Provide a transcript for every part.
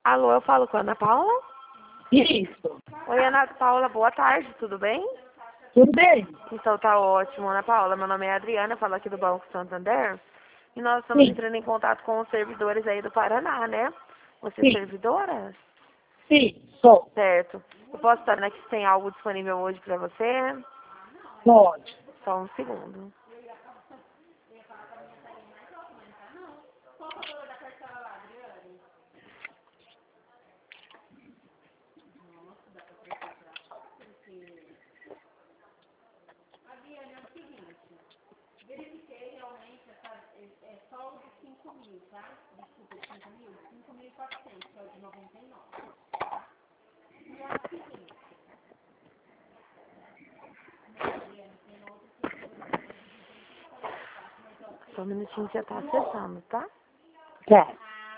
Alô, eu falo com a Ana Paula? Isso. Oi, Ana Paula, boa tarde, tudo bem? Tudo bem? Então tá ótimo, Ana Paula. Meu nome é Adriana, eu falo aqui do Banco Santander. E nós estamos entrando em contato com os servidores aí do Paraná, né? Você é servidora? Sim, sou. Certo. Eu posso estar, né, que tem algo disponível hoje pra você? Pode. Só um segundo. Só um minutinho que já tá acessando, tá? Tá.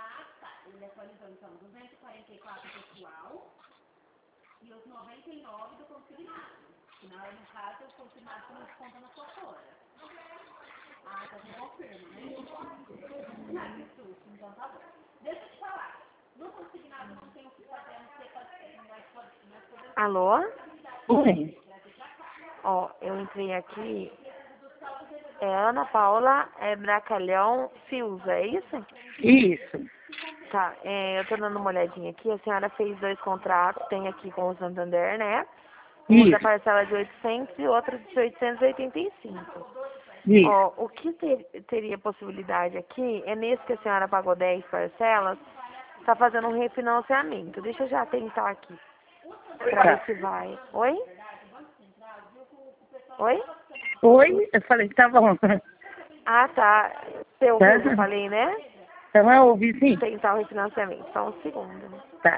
Alô? Oi. Ó, eu entrei aqui. É Ana Paula Bracalhão Fios, é isso? Isso. Tá, eu tô dando uma olhadinha aqui. A senhora fez 2 contratos, tem aqui com o Santander, né? Um da Isso. parcela de 800 e outro de 885. Isso. Ó, o que teria possibilidade aqui é nesse que a senhora pagou 10 parcelas, tá fazendo um refinanciamento. Deixa eu já tentar aqui, pra ver se vai. Oi? Oi? Oi? Eu falei que tá bom. Ah, tá. Você ouviu o que eu falei, né? Então eu ouvi sim. Tentar o refinanciamento. Só um segundo. Tá.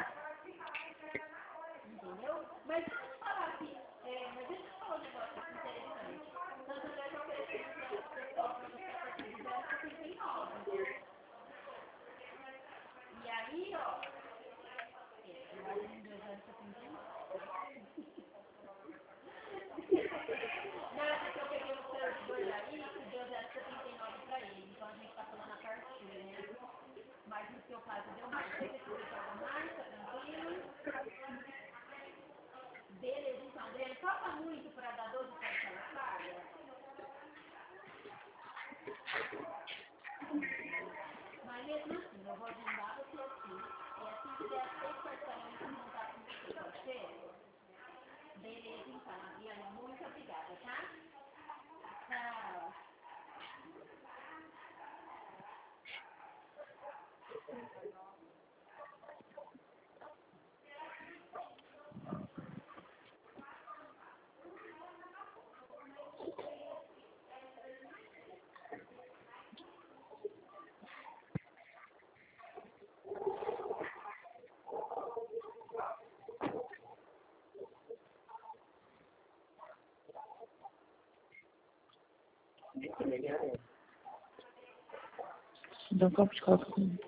Dá um copo de coca comigo.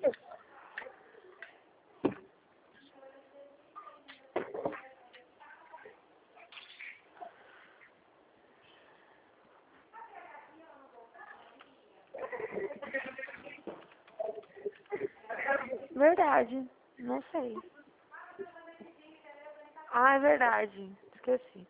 Verdade. Não sei. Ah, é verdade. Esqueci.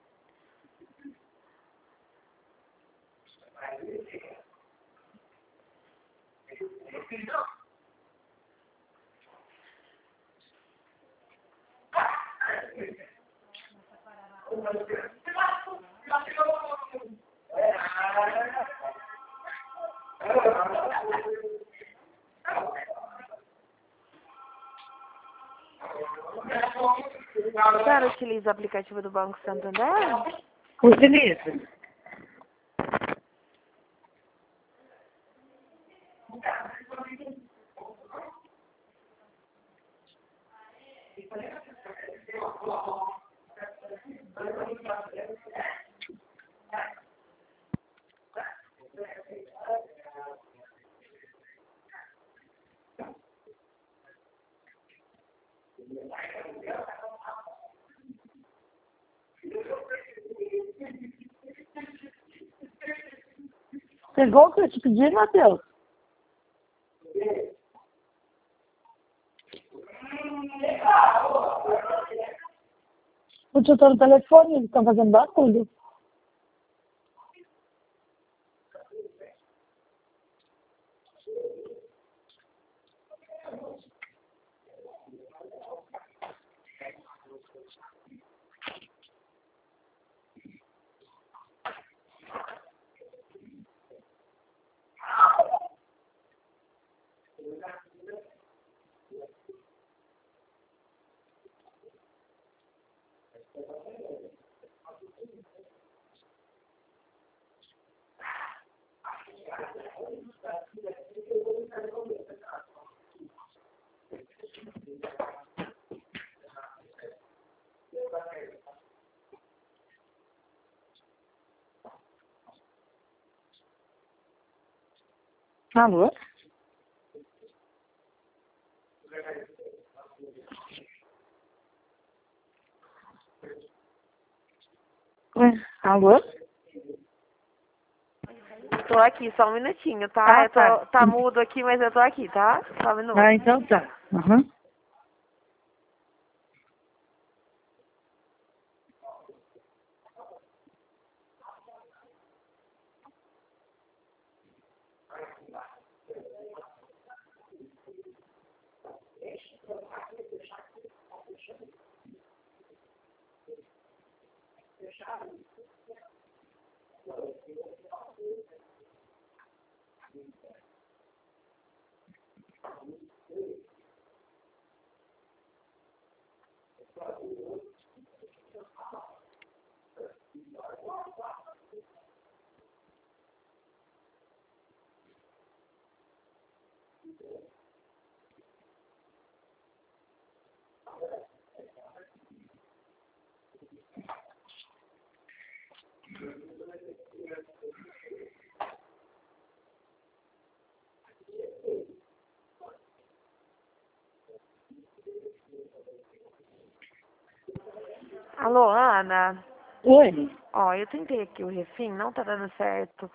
A senhora utiliza o aplicativo do Banco Santander? Utiliza. Pegou o que eu te pedi, Matheus? Porque eu tô no telefone, eles estão fazendo barulho. Alô? Ué, alô? Tô aqui, só um minutinho, tá? Ah, Eu tá. tá mudo aqui, mas eu tô aqui, tá? Só um minuto. Ah, então tá. Uhum. Alô, Ana? Oi. Ó, eu tentei aqui o refim, não tá dando certo.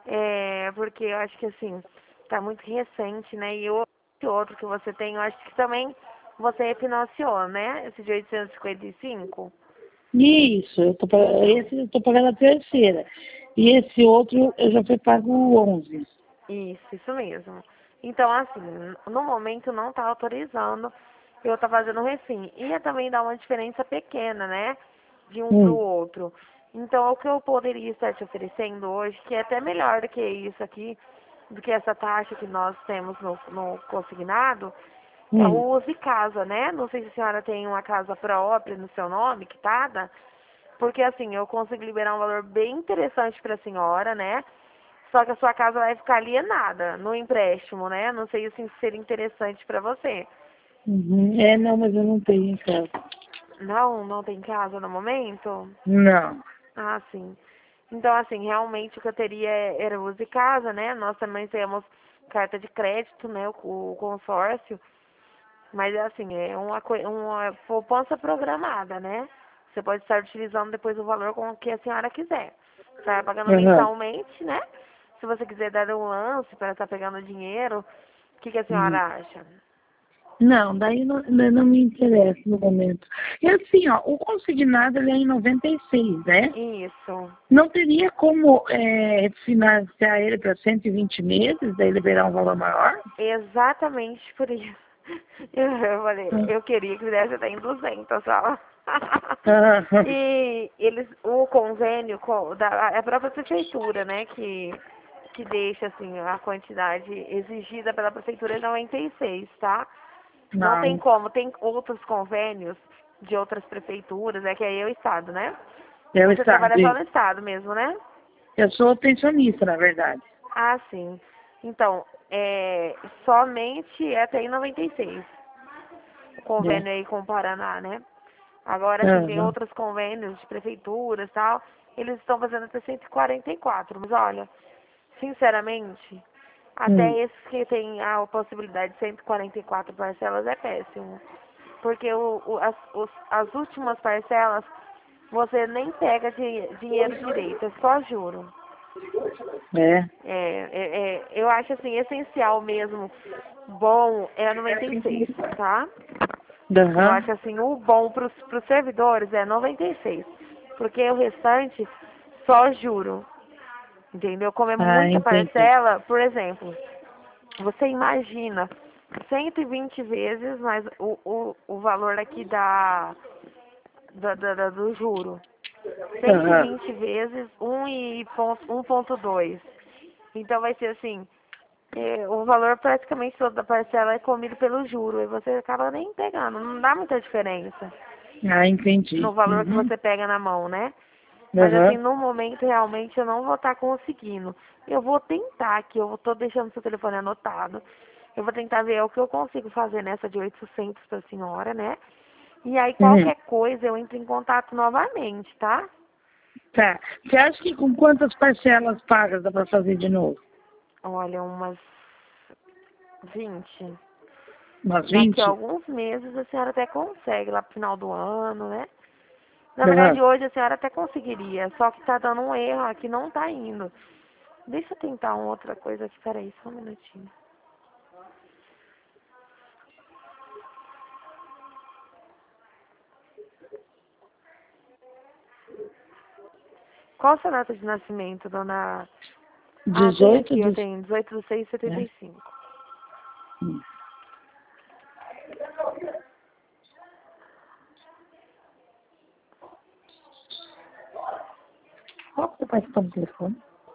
Porque eu acho que assim, tá muito recente, né? E o outro que você tem, eu acho que também você refinanciou, né? Esse de 855. Isso, esse eu tô pagando a terceira. E esse outro eu já fui pago 11. Isso mesmo. Então, assim, no momento não tá autorizando. Eu tá fazendo refim. Ia também dar uma diferença pequena, né? De um pro Hum. outro. Então, o que eu poderia estar te oferecendo hoje, que é até melhor do que isso aqui, do que essa taxa que nós temos no consignado, é o Hum. Use Casa, né? Não sei se a senhora tem uma casa própria no seu nome, quitada, porque assim, eu consigo liberar um valor bem interessante para a senhora, né? Só que a sua casa vai ficar alienada no empréstimo, né? Não sei assim, se seria interessante para você. Uhum. É, não, mas eu não tenho em casa. Não tem casa no momento? Não. Ah, sim. Então, assim, realmente o que eu teria era Use Casa, né? Nós também temos carta de crédito, né? O consórcio. Mas assim, é uma poupança programada, né? Você pode estar utilizando depois o valor com o que a senhora quiser. Você vai pagando Uhum. mensalmente, né? Se você quiser dar um lance para estar pegando dinheiro, o que a Uhum. senhora acha? Não, daí não me interessa no momento. E assim, ó, o consignado ele é em 96, né? Isso. Não teria como financiar ele para 120 meses, daí liberar um valor maior? Exatamente por isso. Eu falei, Ah, eu queria que desse até em 200 só. ah, E eles, o convênio é a própria prefeitura, né, que deixa, assim, a quantidade exigida pela prefeitura é 96, tá? Não tem não, como, tem outros convênios de outras prefeituras, é que aí é o estado, né? eu Você trabalha só sabe. no estado mesmo, né? Eu sou pensionista, na verdade. Ah, sim. Então, somente é até em 96. O Né? convênio aí com o Paraná, né? Agora, assim, tem Aham. outros convênios de prefeituras e tal, eles estão fazendo até 144. Mas olha, sinceramente, até Hum. esse que tem a possibilidade de 144 parcelas é péssimo. Porque as últimas parcelas você nem pega dinheiro direito, é só juro. É. Eu acho assim, essencial mesmo, bom, é a 96, tá? Eu Aham. acho assim, o bom para os servidores é 96. Porque o restante só juro. Entendeu? Como é Ah, muita entendi. parcela, por exemplo, você imagina 120 vezes mais o valor aqui do juro. cento e Aham. vinte vezes 1,2. Então vai ser assim, o valor praticamente todo da parcela é comido pelo juro e você acaba nem pegando, não dá muita diferença Ah, no entendi. valor que Uhum. você pega na mão, né? Mas assim, Aham. no momento realmente eu não vou estar conseguindo. Eu vou tentar aqui, eu tô deixando seu telefone anotado. Eu vou tentar ver o que eu consigo fazer nessa de 800 para a senhora, né? E aí Uhum. qualquer coisa eu entro em contato novamente, tá? Tá. Você acha que com quantas parcelas pagas dá para fazer de novo? Olha, umas 20. Umas Daqui a 20? alguns meses a senhora até consegue, lá pro final do ano, né? Na Aham. verdade, hoje a senhora até conseguiria, só que tá dando um erro aqui, não tá indo. Deixa eu tentar uma outra coisa aqui, peraí, só um minutinho. Qual a sua data de nascimento, dona? Ah, tem 18 aqui, eu de... tenho 18/6/75. É. E cinco. Hum. Qual que você participar no telefone?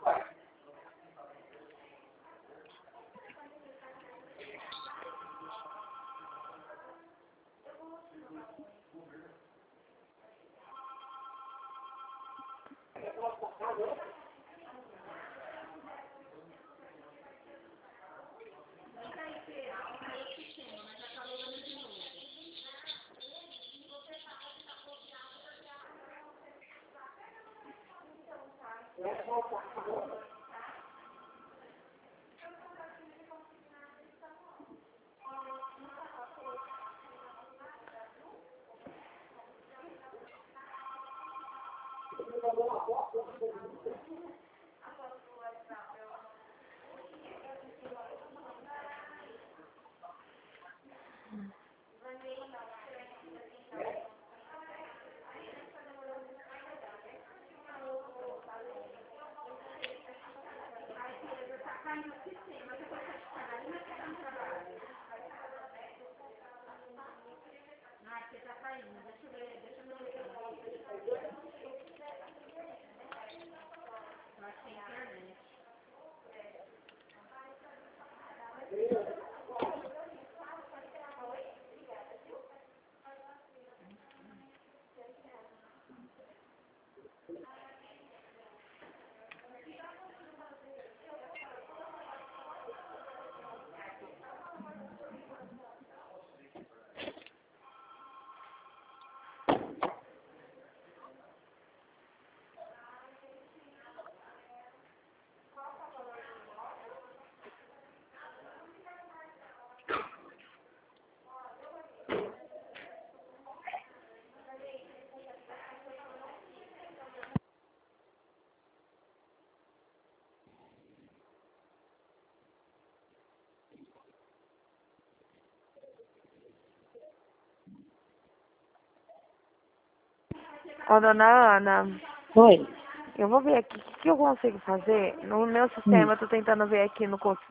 Ó, dona Ana, Oi. eu vou ver aqui o que eu consigo fazer. No meu Hum. sistema, eu tô tentando ver aqui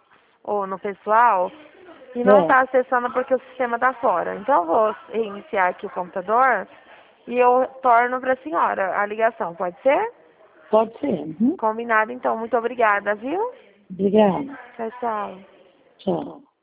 ou no pessoal e não É. tá acessando porque o sistema tá fora. Então eu vou reiniciar aqui o computador e eu torno pra senhora a ligação, pode ser? Pode ser. Uhum. Combinado, então. Muito obrigada, viu? Obrigada. Tchau, tchau. Tchau.